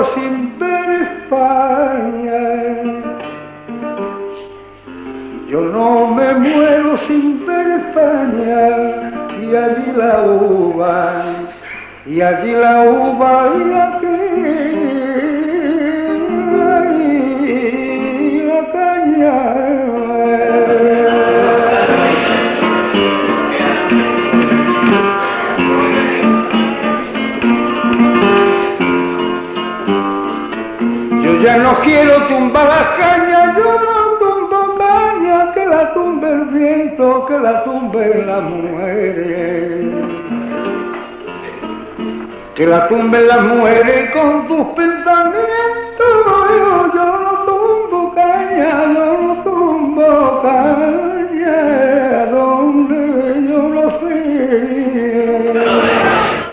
sin ver España. Yo no me muero sin ver España, y allí la uva, y allí la uva, y aquí la caña. Yo ya no quiero tumbar las cañas, yo no tumbo cañas, que la tumbe el viento, que la tumbe las mujeres. Que la tumben las mujeres con tus pensamientos.